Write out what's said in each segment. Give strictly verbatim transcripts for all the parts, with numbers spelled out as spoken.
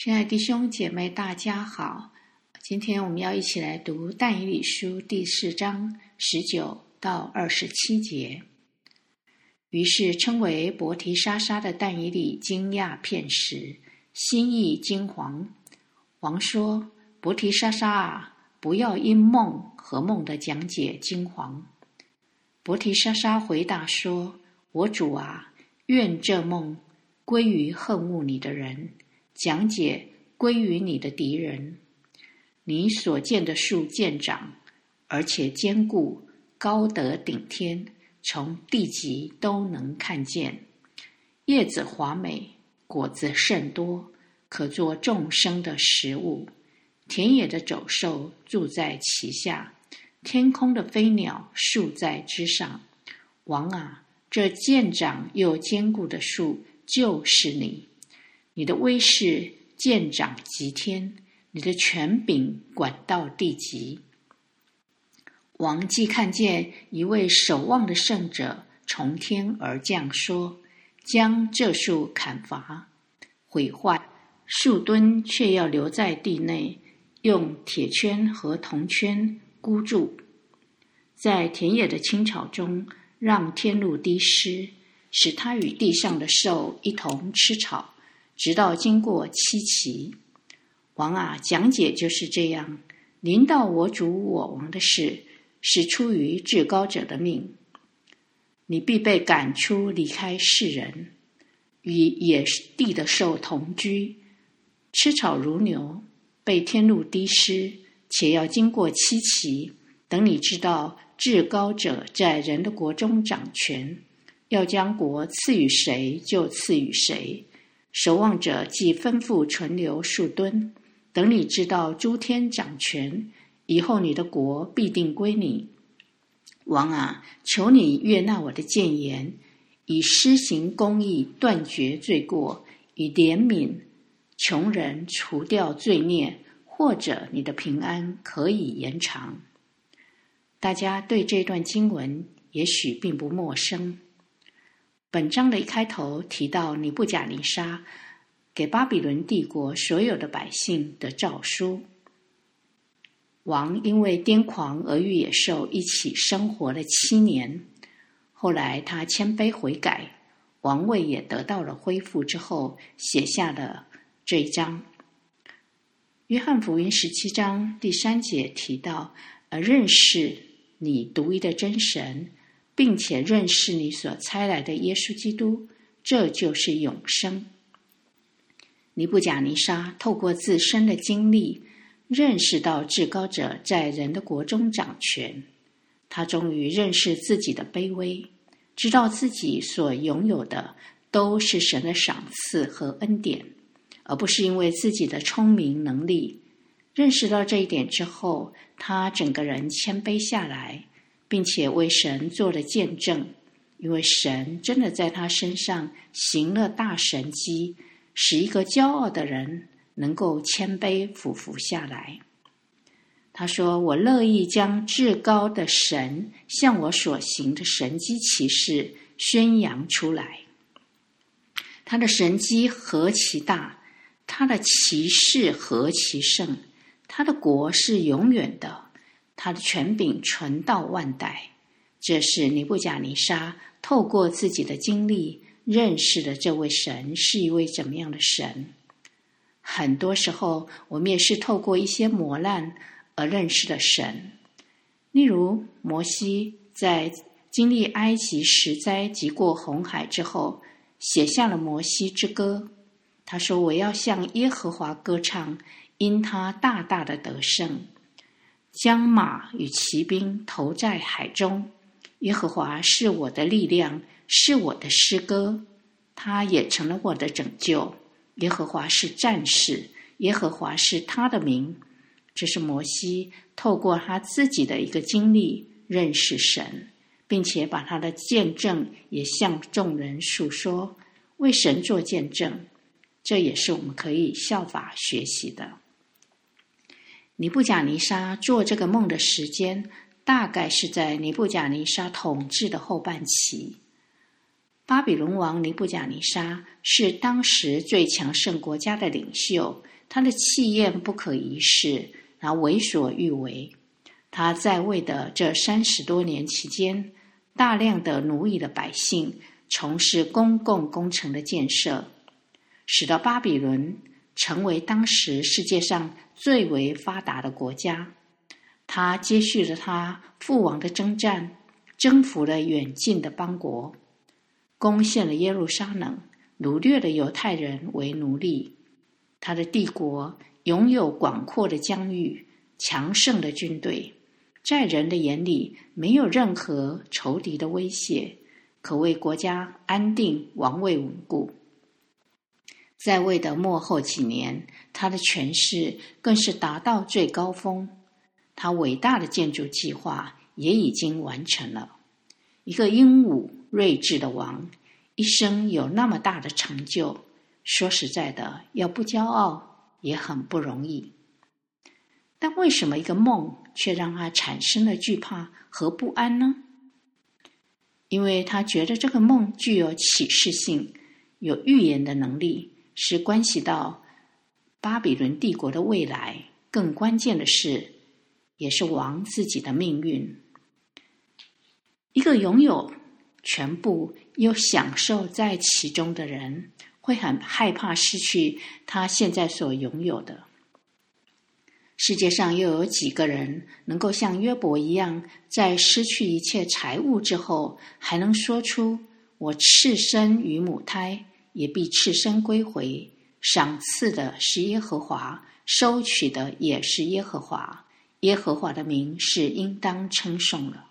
亲爱的弟兄姐妹，大家好。今天我们要一起来读但以理书第四章十九到二十七节。于是称为伯提沙撒的但以理惊讶片时，心意惊惶。王说：伯提沙撒啊，不要因梦和梦的讲解惊惶。伯提沙撒回答说：我主啊，愿这梦归于恨恶你的人，讲解归于你的敌人。你所见的树见长，而且坚固，高得顶天，从地极都能看见。叶子华美，果子甚多，可作众生的食物。田野的走兽住在其下，天空的飞鸟宿在之上。王啊，这健长又坚固的树就是你，你的威势见长极天，你的权柄管到地极。王既看见一位守望的圣者从天而降，说：将这树砍伐毁坏，树墩却要留在地内，用铁圈和铜圈箍住。在田野的青草中让天露滴湿，使它与地上的兽一同吃草，直到经过七期。王啊，讲解就是这样，临到我主我王的事，是出于至高者的命。你必被赶出，离开世人，与野地的兽同居，吃草如牛，被天露滴湿，且要经过七期。等你知道至高者在人的国中掌权，要将国赐予谁就赐予谁。守望者既吩咐存留树墩，等你知道诸天掌权，以后你的国必定归你。王啊，求你悦纳我的谏言，以施行公义断绝罪过，以怜悯穷人除掉罪孽，或者你的平安可以延长。大家对这段经文也许并不陌生。本章的一开头提到尼布甲尼撒给巴比伦帝国所有的百姓的诏书。王因为癫狂而与野兽一起生活了七年，后来他谦卑悔改，王位也得到了恢复之后，写下了这一章。约翰福音十七章第三节提到，而认识你独一的真神，并且认识你所差来的耶稣基督，这就是永生。尼布甲尼撒透过自身的经历，认识到至高者在人的国中掌权。他终于认识自己的卑微，知道自己所拥有的都是神的赏赐和恩典，而不是因为自己的聪明能力。认识到这一点之后，他整个人谦卑下来，并且为神做了见证，因为神真的在他身上行了大神迹，使一个骄傲的人能够谦卑俯伏下来。他说：我乐意将至高的神向我所行的神迹奇事宣扬出来。他的神迹何其大，他的奇事何其盛，他的国是永远的，他的权柄存到万代。这是尼布甲尼撒透过自己的经历认识了这位神是一位怎么样的神。很多时候我们也是透过一些磨难而认识了神。例如摩西在经历埃及十灾及过红海之后，写下了摩西之歌。他说：我要向耶和华歌唱，因他大大的得胜，将马与骑兵投在海中。耶和华是我的力量，是我的诗歌，他也成了我的拯救。耶和华是战士，耶和华是他的名。这是摩西透过他自己的一个经历认识神，并且把他的见证也向众人述说，为神做见证。这也是我们可以效法学习的。尼布甲尼撒做这个梦的时间，大概是在尼布甲尼撒统治的后半期。巴比伦王尼布甲尼撒是当时最强盛国家的领袖， 他的气焰不可一世，然后为所欲为。他在位的这三十多年期间，大量的奴役了百姓，从事公共工程的建设，使得巴比伦成为当时世界上最为发达的国家。他接续了他父王的征战，征服了远近的邦国，攻陷了耶路撒冷，掳掠了犹太人为奴隶。他的帝国拥有广阔的疆域，强盛的军队，在人的眼里没有任何仇敌的威胁，可谓国家安定，王位稳固。在位的末后几年，他的权势更是达到最高峰。他伟大的建筑计划也已经完成了。一个英武睿智的王，一生有那么大的成就，说实在的，要不骄傲也很不容易。但为什么一个梦却让他产生了惧怕和不安呢？因为他觉得这个梦具有启示性，有预言的能力，是关系到巴比伦帝国的未来，更关键的是，也是王自己的命运。一个拥有全部又享受在其中的人，会很害怕失去他现在所拥有的。世界上又有几个人能够像约伯一样，在失去一切财物之后，还能说出我赤身于母胎，也必赤身归回，赏赐的是耶和华，收取的也是耶和华，耶和华的名是应当称颂了。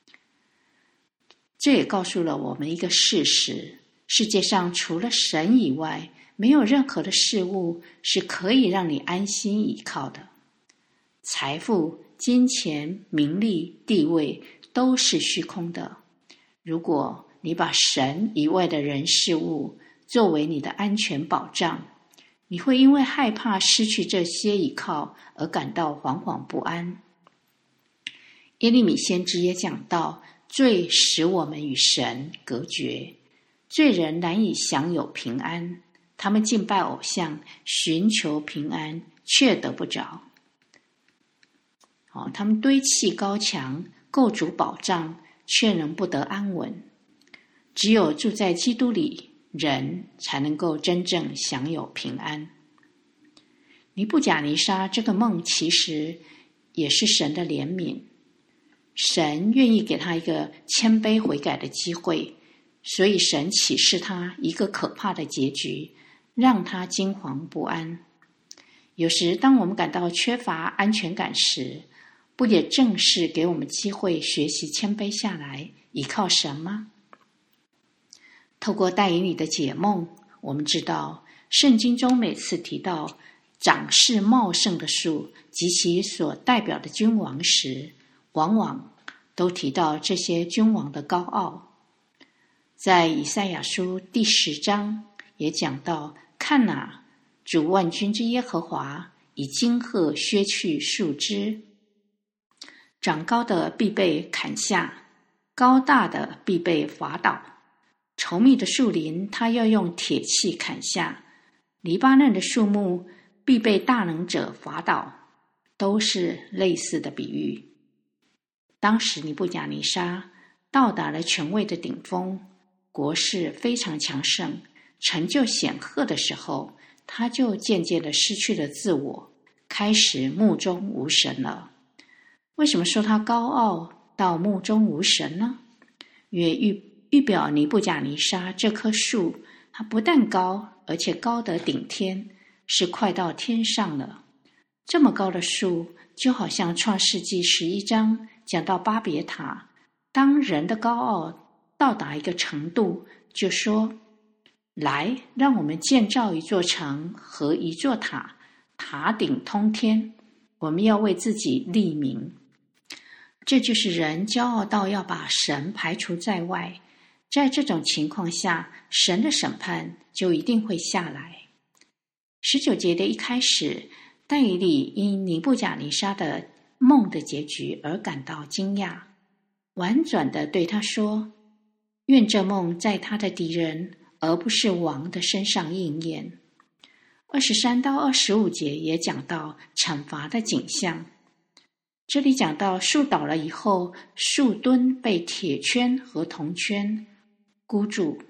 这也告诉了我们一个事实，世界上除了神以外，没有任何的事物是可以让你安心倚靠的。财富、金钱、名利、地位都是虚空的。如果你把神以外的人事物作为你的安全保障，你会因为害怕失去这些依靠而感到惶惶不安。耶利米先知也讲到，罪使我们与神隔绝，罪人难以享有平安，他们敬拜偶像，寻求平安，却得不着。哦，他们堆砌高墙，构筑保障，却能不得安稳。只有住在基督里，人才能够真正享有平安。尼布甲尼撒这个梦其实也是神的怜悯，神愿意给他一个谦卑悔改的机会，所以神启示他一个可怕的结局，让他惊惶不安。有时当我们感到缺乏安全感时，不也正是给我们机会学习谦卑下来，依靠神吗？透过但以理的解梦，我们知道圣经中每次提到长势茂盛的树及其所代表的君王时，往往都提到这些君王的高傲。在以赛亚书第十章也讲到，看哪，主万军之耶和华以金鹤削去树枝，长高的必被砍下，高大的必被伐倒。稠密的树林他要用铁器砍下，黎巴嫩的树木必被大能者伐倒，都是类似的比喻。当时尼布甲尼撒到达了权位的顶峰，国势非常强盛，成就显赫的时候，他就渐渐地失去了自我，开始目中无神了。为什么说他高傲到目中无神呢？因为预预表尼布甲尼撒这棵树，它不但高，而且高得顶天，是快到天上了。这么高的树，就好像创世纪十一章讲到巴别塔，当人的高傲到达一个程度，就说，来，让我们建造一座城和一座塔，塔顶通天，我们要为自己立名。这就是人骄傲到要把神排除在外，在这种情况下，神的审判就一定会下来。十九节的一开始，但以理因尼布甲尼撒的梦的结局而感到惊讶，婉转地对他说，愿这梦在他的敌人而不是王的身上应验。 二十三到二十五节也讲到惩罚的景象。这里讲到树倒了以后，树墩被铁圈和铜圈箍住，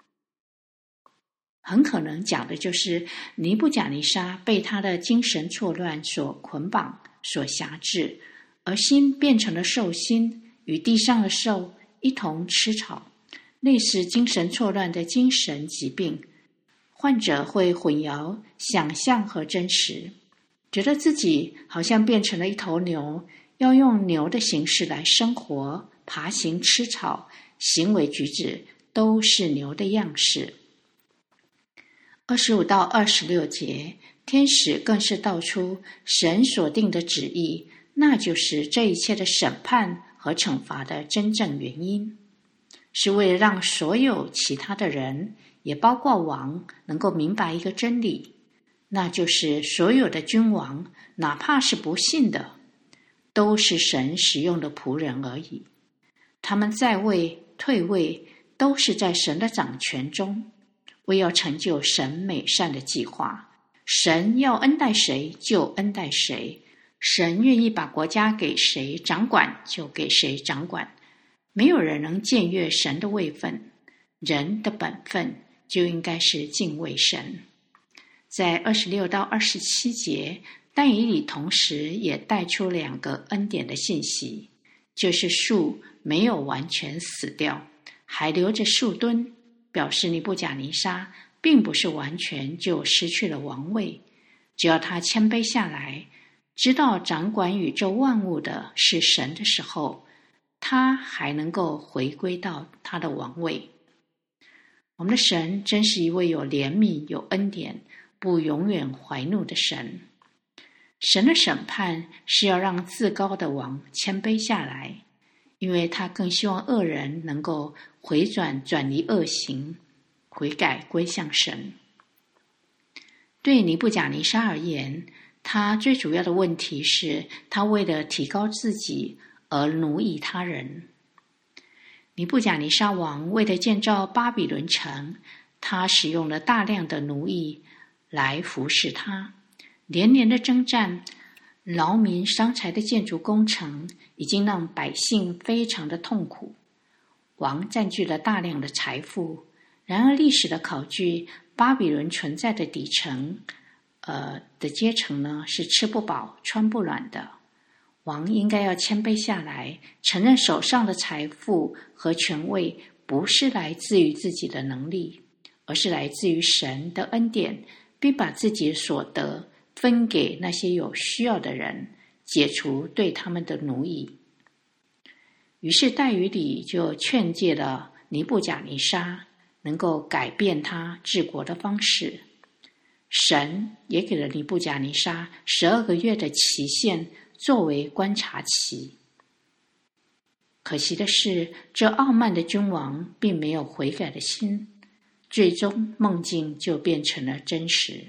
很可能讲的就是尼布甲尼撒被他的精神错乱所捆绑、所辖制，而心变成了兽心，与地上的兽一同吃草，类似精神错乱的精神疾病。患者会混淆想象和真实，觉得自己好像变成了一头牛，要用牛的形式来生活、爬行、吃草，行为举止都是牛的样式。二十五到二十六节，天使更是道出神所定的旨意，那就是这一切的审判和惩罚的真正原因，是为了让所有其他的人，也包括王，能够明白一个真理，那就是所有的君王，哪怕是不信的，都是神使用的仆人而已。他们在位、退位，都是在神的掌权中，为要成就神美善的计划。神要恩待谁就恩待谁，神愿意把国家给谁掌管就给谁掌管，没有人能僭越神的位分。人的本分就应该是敬畏神。在二十六到二十七节，但以理同时也带出两个恩典的信息，就是树没有完全死掉，还留着树墩，表示尼布甲尼撒并不是完全就失去了王位，只要他谦卑下来，知道掌管宇宙万物的是神的时候，他还能够回归到他的王位。我们的神真是一位有怜悯、有恩典、不永远怀怒的神。神的审判是要让自高的王谦卑下来，因为他更希望恶人能够回转转离恶行，悔改归向神。对尼布甲尼撒而言，他最主要的问题是他为了提高自己而奴役他人。尼布甲尼撒王为了建造巴比伦城，他使用了大量的奴役来服侍他，连年的征战、劳民伤财的建筑工程已经让百姓非常的痛苦。王占据了大量的财富，然而历史的考据，巴比伦存在的底层呃的阶层呢，是吃不饱穿不暖的。王应该要谦卑下来，承认手上的财富和权位不是来自于自己的能力，而是来自于神的恩典，并把自己的所得分给那些有需要的人，解除对他们的奴役。于是但以理就劝诫了尼布甲尼撒，能够改变他治国的方式。神也给了尼布甲尼撒十二个月的期限作为观察期。可惜的是，这傲慢的君王并没有悔改的心，最终梦境就变成了真实。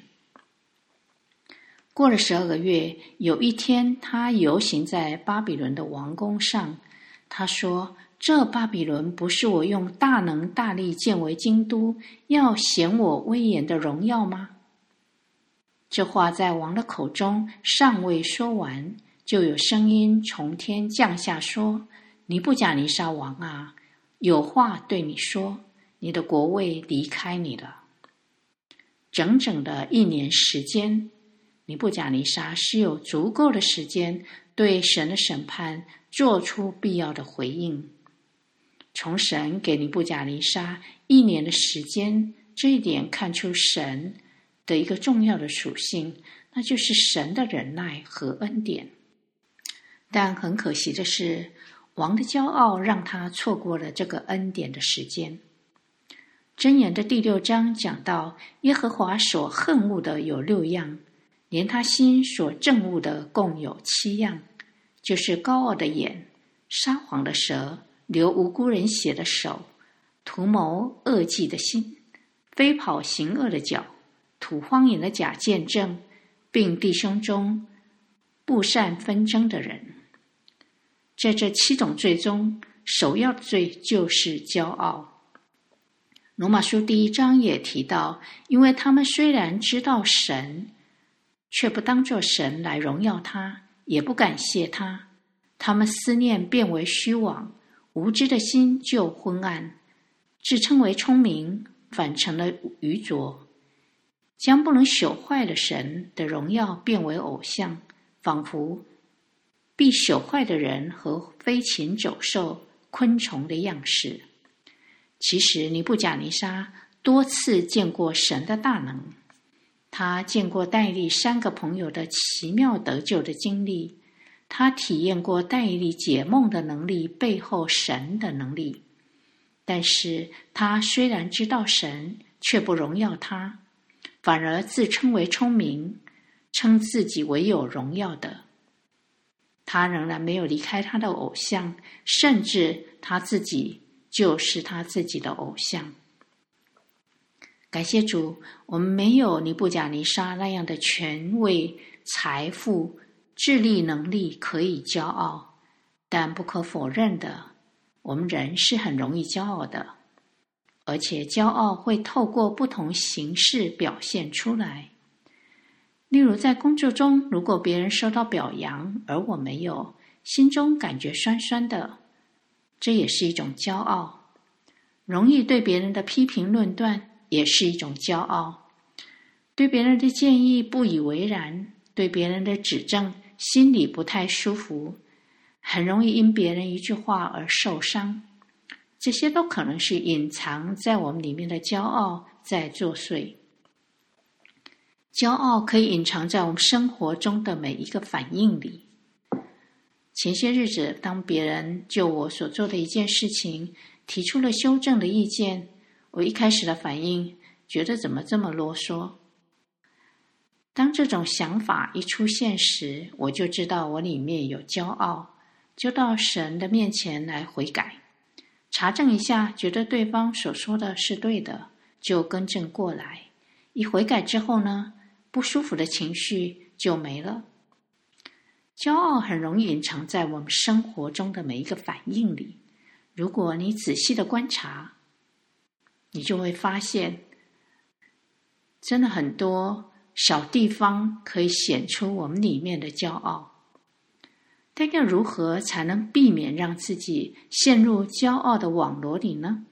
过了十二个月，有一天他游行在巴比伦的王宫上，他说：这巴比伦不是我用大能大力建为京都，要显我威严的荣耀吗？这话在王的口中尚未说完，就有声音从天降下说：尼布甲尼撒王啊，有话对你说，你的国位离开你了。整整的一年时间，尼布甲尼撒是有足够的时间对神的审判做出必要的回应。从神给尼布甲尼撒一年的时间，这一点看出神的一个重要的属性，那就是神的忍耐和恩典。但很可惜的是，王的骄傲让他错过了这个恩典的时间。箴言的第六章讲到，耶和华所恨恶的有六样，连他心所憎恶的共有七样，就是高傲的眼、撒谎的舌、流无辜人血的手、图谋恶计的心、飞跑行恶的脚、吐荒言的假见证，并弟兄中不善纷争的人。在这七种罪中，首要的罪就是骄傲。 罗马书第一章也提到，因为他们虽然知道神，却不当作神来荣耀他，也不感谢他，他们思念变为虚妄，无知的心就昏暗，自称为聪明，反成了愚拙，将不能朽坏的神的荣耀变为偶像，仿佛必朽坏的人和飞禽走兽、昆虫的样式。其实尼布甲尼撒多次见过神的大能，他见过但以利三个朋友的奇妙得救的经历，他体验过但以利解梦的能力背后神的能力。但是他虽然知道神，却不荣耀他，反而自称为聪明，称自己为有荣耀的。他仍然没有离开他的偶像，甚至他自己就是他自己的偶像。感谢主，我们没有尼布甲尼撒那样的权位、财富、智力能力可以骄傲，但不可否认的，我们人是很容易骄傲的，而且骄傲会透过不同形式表现出来。例如在工作中，如果别人受到表扬，而我没有，心中感觉酸酸的，这也是一种骄傲。容易对别人的批评论断，也是一种骄傲。对别人的建议不以为然，对别人的指正心里不太舒服，很容易因别人一句话而受伤，这些都可能是隐藏在我们里面的骄傲在作祟。骄傲可以隐藏在我们生活中的每一个反应里。前些日子，当别人就我所做的一件事情提出了修正的意见，我一开始的反应觉得怎么这么啰嗦。当这种想法一出现时，我就知道我里面有骄傲，就到神的面前来悔改，查证一下，觉得对方所说的是对的，就更正过来。一悔改之后呢，不舒服的情绪就没了。骄傲很容易隐藏在我们生活中的每一个反应里，如果你仔细的观察，你就会发现，真的很多小地方可以显出我们里面的骄傲。但要如何才能避免让自己陷入骄傲的网罗里呢？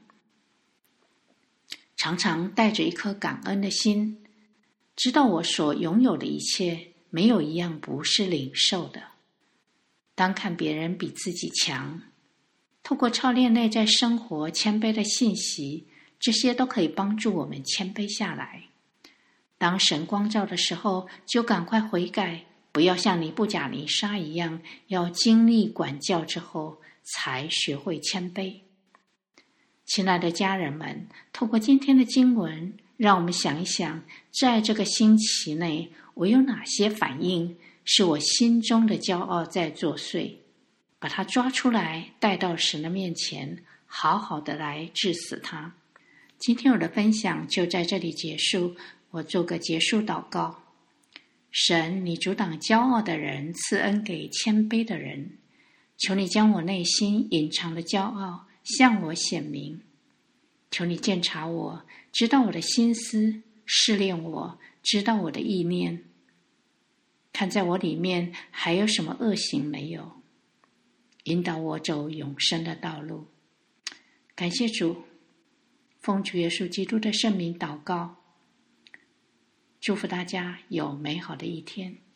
常常带着一颗感恩的心，知道我所拥有的一切，没有一样不是领受的。当看别人比自己强，透过操练内在生活谦卑的信息，这些都可以帮助我们谦卑下来。当神光照的时候，就赶快悔改，不要像尼布甲尼撒一样，要经历管教之后才学会谦卑。亲爱的家人们，透过今天的经文，让我们想一想，在这个星期内，我有哪些反应是我心中的骄傲在作祟，把它抓出来，带到神的面前，好好的来治死它。今天我的分享就在这里结束，我做个结束祷告。神，你阻挡骄傲的人，赐恩给谦卑的人。求你将我内心隐藏的骄傲向我显明。求你鉴察我，知道我的心思，试炼我，知道我的意念，看在我里面还有什么恶行没有，引导我走永生的道路。感谢主，奉主耶稣基督的圣名祷告，祝福大家有美好的一天。